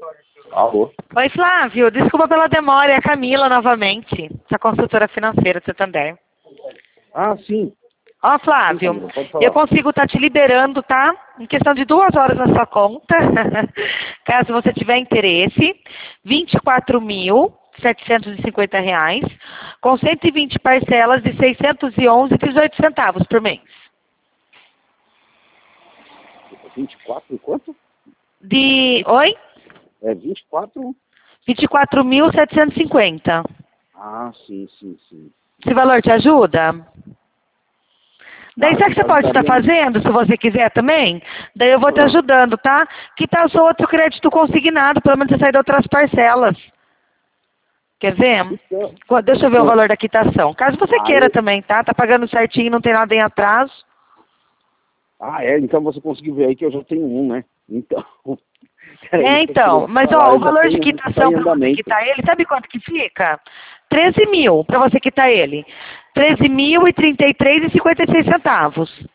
Alô? Oi, Flávio. Desculpa pela demora. É a Camila novamente, sua consultora financeira do Santander. Ah, sim. Ó, Sim, Flávio, Camila, pode falar. eu consigo estar te liberando, tá? Em questão de 2 horas na sua conta, caso você tiver interesse, R$ 24.750, com 120 parcelas de 611,18 por mês. 24 quanto? Oi? É 24? 24.750. Ah, sim. Esse valor te ajuda? Daí Ah, sabe o que você pode estar ajudaria. fazendo, se você quiser também? Daí eu vou te Ah, ajudando, tá? Que tal o seu outro crédito consignado, pelo menos você sai de outras parcelas. Quer ver? então, Deixa eu ver o valor da quitação. Caso você queira eu... também, tá? Tá pagando certinho, não tem nada em atraso. Então você conseguiu ver aí que eu já tenho um, né? Então, peraí, que eu queria Então, te mas falar, ó, o eu já valor de tenho um que está quitação em para você andamento. quitar ele, sabe quanto que fica? 13 mil para você quitar ele. 13.033,56 centavos.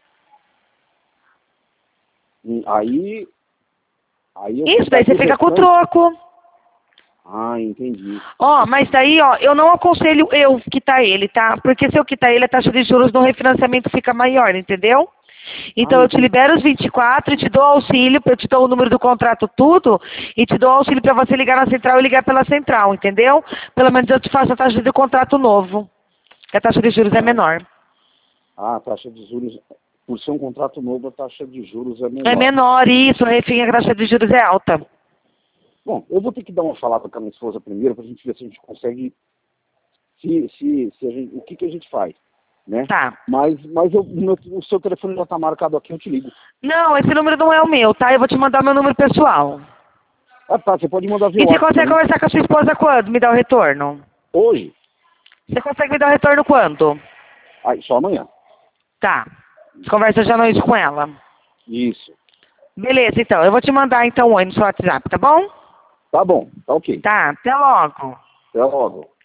Aí eu vou Isso, estar daí aqui você fica com o restante. troco. Ah, entendi. Ó, mas daí, ó, eu não aconselho eu quitar ele, tá? Porque se eu quitar ele, a taxa de juros no refinanciamento fica maior, entendeu? Ah, Então eu te entendi. libero os 24 e te dou auxílio, eu te dou o número do contrato tudo e te dou auxílio para você ligar na central e ligar pela central, entendeu? Pelo menos eu te faço a taxa de contrato novo, que a taxa de juros é Ah, menor. a taxa de juros, por ser um contrato novo, a taxa de juros é É menor. menor isso, refim, a taxa de juros é alta. Bom, eu vou ter que dar uma falada com a minha esposa primeiro para a gente ver se a gente consegue, se a gente, o que a gente faz, né? Tá. Mas o seu telefone já está marcado aqui, eu te ligo. Não, esse número não é o meu, tá? Eu vou te mandar meu número pessoal. Ah, tá, você pode mandar via E você WhatsApp para consegue mim. conversar com a sua esposa quando? Me dá o retorno? Hoje, Você consegue me dar o retorno quando? aí, só amanhã. Tá. Você conversa já à noite com ela. Isso. Beleza, então. Eu vou te mandar então oi no seu WhatsApp, tá bom? Tá bom, tá ok. Tá, até logo. Até logo.